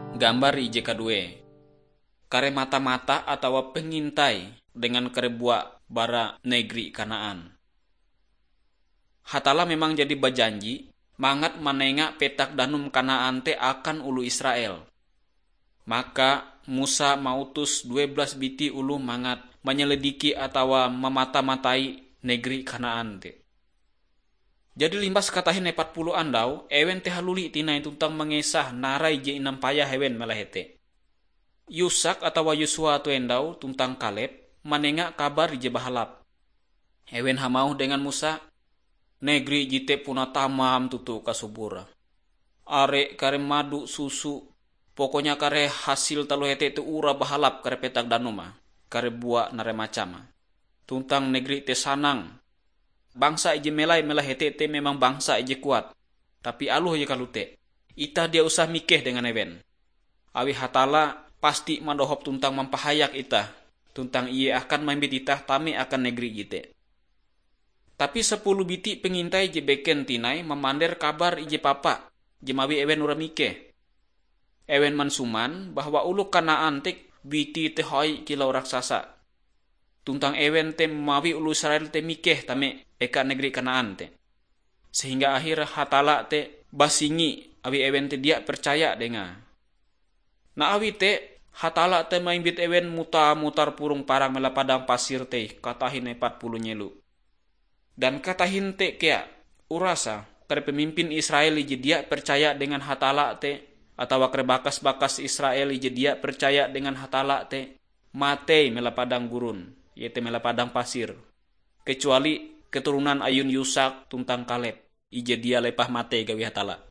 Gambar ije kadue. Kare mata-mata atau pengintai dengan kare buak bara negeri Kanaan. Hatala memang jadi berjanji, mangat manenga petak danum Kanaan te akan ulu Israel. Maka Musa mautus 12 biti ulu mangat menyelidiki atau memata-matai negeri Kanaan te. Jadi limbas katahin 40 andau, ewen te haluli tinai tuntang mengesah narai je inam payah hewen melahete. Yusak atau Yusua tu endau tuntang Kaleb manenga kabar je bahalap. Ewen hamau dengan Musa, negeri jite puna tamam tutu kasubura. Are kare madu susu, pokoknya kare hasil talu hete tu ura bahalap kare petak danuma, kare buah nare macama. Tuntang negeri te sanang. Bangsa ije melai hete te memang bangsa ije kuat. Tapi aluh je kalute. Ita dia usah mikeh dengan ewen. Awi hatala pasti madohop tuntang mampahayak ita. Tuntang ia akan mambit ita tame akan negeri jite. Tapi 10 biti pengintai je beken tinai memander kabar ije papa. Jemawi ewen ura mikeh. Ewen mansuman bahwa ulu Kanaan tek biti te hoi kilau raksasa. Tuntang ewen te mawi ulu Israel te mikeh tame eka negeri Kanaan te. Sehingga akhir hatala te basingi awi ewen te dia percaya denga. Na awi te hatala te maimbit ewen mutar purung parang mela padang pasir te katahin 40 nyelu. Dan katahin te kea urasa kare pemimpin Israel ije dia percaya dengan hatala te atau kare bakas-bakas Israel ije dia percaya dengan hatala te mate mela padang gurun yaitu mela padang pasir. Kecuali keturunan ayun Yusak tuntang Kaleb ije dia lepah mate gawi hatala.